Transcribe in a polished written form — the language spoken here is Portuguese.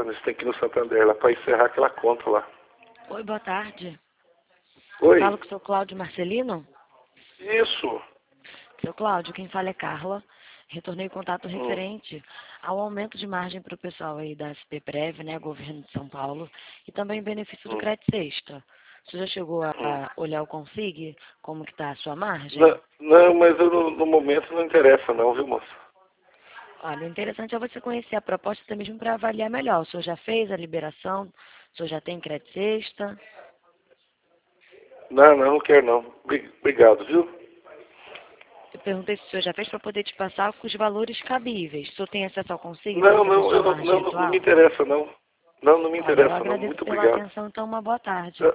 Você tem que ir no Santander lá para encerrar aquela conta lá. Oi, boa tarde. Oi? Falo com o seu Cláudio Marcelino? Isso. Seu Cláudio, quem fala é Carla. Retornei o contato referente ao aumento de margem para o pessoal aí da SPPrev, né, governo de São Paulo, e também benefício do crédito sexta. Você já chegou a olhar o Consig? Como que está a sua margem? Não, mas eu, no momento não interessa não, viu, moça? Olha, o interessante é você conhecer a proposta até mesmo para avaliar melhor. O senhor já fez a liberação? O senhor já tem crédito sexta? Não quero não. Obrigado, viu? Eu perguntei se o senhor já fez para poder te passar com os valores cabíveis. O senhor tem acesso ao Consig? Não, Para saber sua eu margem não me atual? interessa não. Não me Olha, eu interessa não. agradeço Muito pela obrigado. atenção, então uma boa tarde.